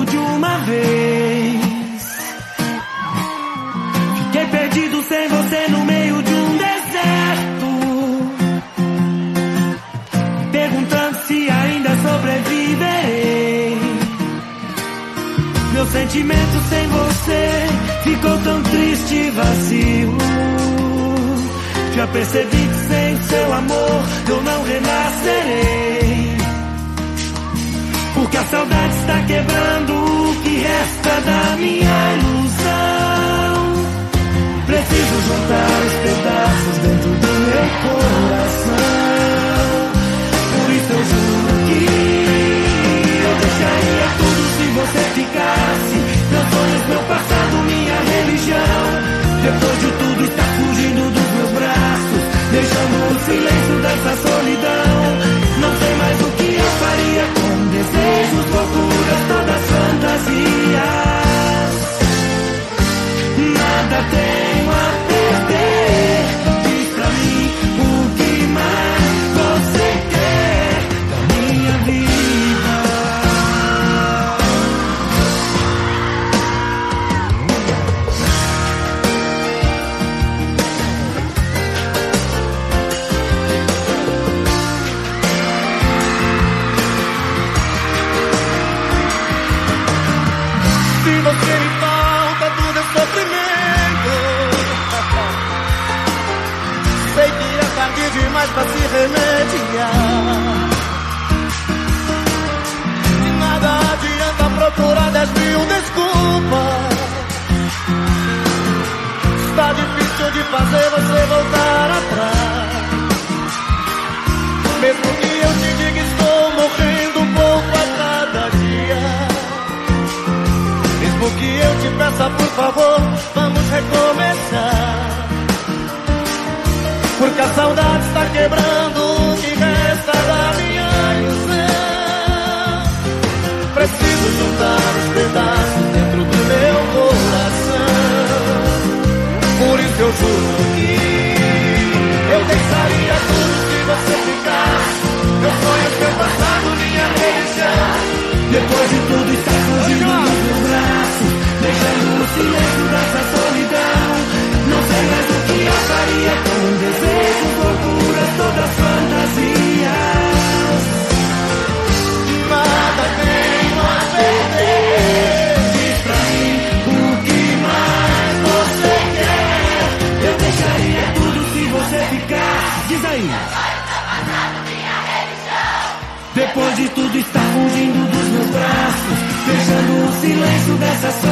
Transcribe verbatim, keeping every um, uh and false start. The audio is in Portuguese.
tudo de uma vez. Fiquei perdido sem você no meio de um deserto, perguntando se ainda sobreviverei. Meu sentimento sem você ficou tão triste e vazio. Já percebi que sem seu amor eu não renascerei, porque a saudade está quebrando o que resta da minha ilusão. Preciso juntar os pedaços dentro do meu coração. Por isso eu juro que eu deixaria tudo se você ficasse. Meus sonhos, meu passado, minha religião. Depois de tudo está fugindo dos meus braços, deixando o silêncio dessa solidão. Não sei mais o que eu faria com desejos, loucuras, todas fantasias. Nada tenho a perder. Diz pra mim o que mais você quer da minha vida. Se você me falta, tudo é sofrimento. Sei que é tarde demais pra se remediar. De nada adianta procurar dez mil desculpas. Está difícil de fazer você voltar atrás. Mesmo que eu te diga que estou morrendo um pouco a cada dia, mesmo que eu te peça por favor, vamos recomeçar. Porque a saudade está quebrando o que resta da minha ilusão. Preciso juntar os pedaços dentro do meu coração. Por isso eu juro que eu deixaria tudo se você ficasse. Meus sonhos, meu passado, minha religião. Depois de tudo está fugindo dos meus braços, deixando o silêncio dessa solidão. Não sei mais o que eu faria com desejos, loucuras, todas fantasias. Nada tenho a perder. Diz pra mim o que mais você quer. Eu deixaria tudo se você ficar. Diz aí. Depois de tudo está fugindo dos meus braços, deixando o silêncio dessa solidão.